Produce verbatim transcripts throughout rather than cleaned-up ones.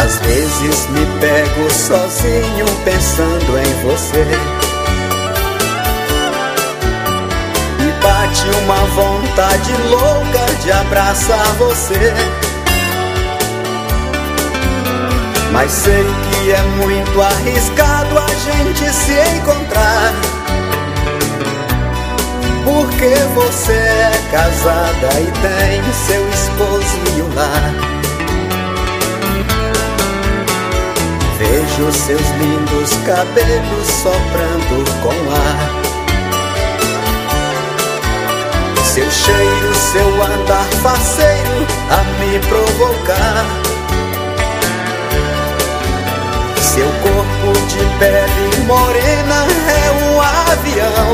Às vezes me pego sozinho pensando em você, e bate uma vontade louca de abraçar você. Mas sei que é muito arriscado a gente se encontrar, porque você é casada e tem seu esposo e um lar. Vejo seus lindos cabelos soprando com ar, seu cheiro, seu andar faceiro a me provocar. Seu corpo de pele morena é um avião,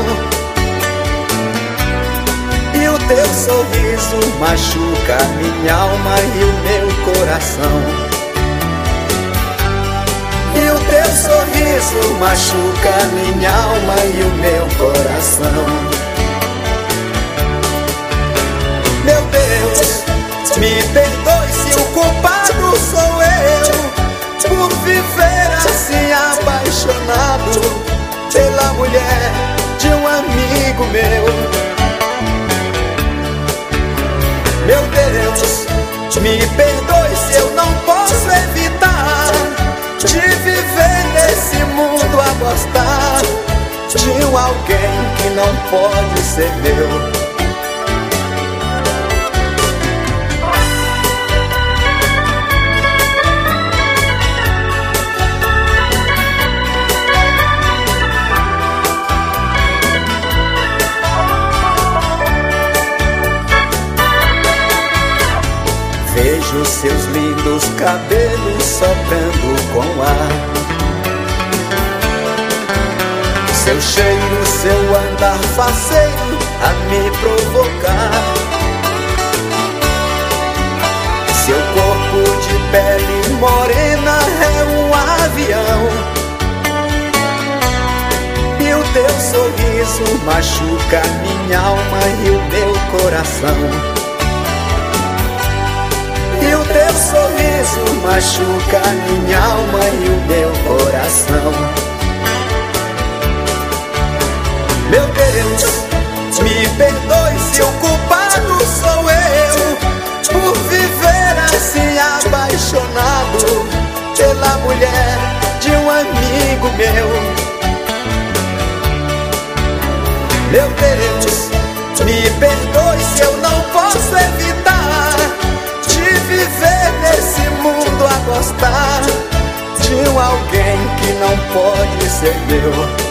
e o teu sorriso machuca minha alma e o meu coração. E o teu sorriso machuca minha alma e o meu coração. Meu Deus, me perdoe se o culpado sou eu, por viver assim apaixonado pela mulher de um amigo meu. Meu Deus, me perdoe se eu não posso evitar de viver nesse mundo a gostar de um alguém que não pode ser meu. Vejo seus lindos cabelos soprando com ar, seu cheiro, seu andar faceiro a me provocar. Seu corpo de pele morena é um avião, e o teu sorriso machuca minha alma e o meu coração. E o teu sorriso machuca minha alma e o meu coração. Meu Deus, me perdoe se o culpado sou eu, por viver assim apaixonado pela mulher de um amigo meu. Meu Deus, me perdoe se eu não posso evitar viver nesse mundo a gostar de um alguém que não pode ser meu.